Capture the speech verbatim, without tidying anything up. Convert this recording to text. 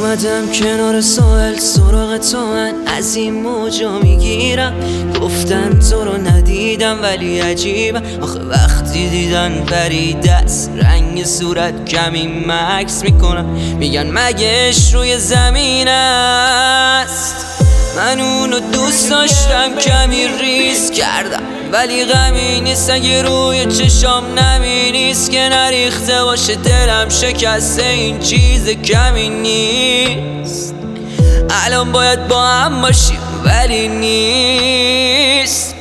اومدم کنار ساحل سراغ تو، من از این موجا میگیرم. گفتن تو رو ندیدم ولی عجیبم، آخه وقتی دیدن پریده است رنگ صورت کمی مکس میکنم. میگن مگهش روی زمین است. من اونو دوست داشتم کمی ریس کردم، ولی غمی نیست اگه روی چشام نمی نیست که نریخته باشه دلم شکسته، این چیز کمی نیست. الان باید با هم باشیم ولی نیست.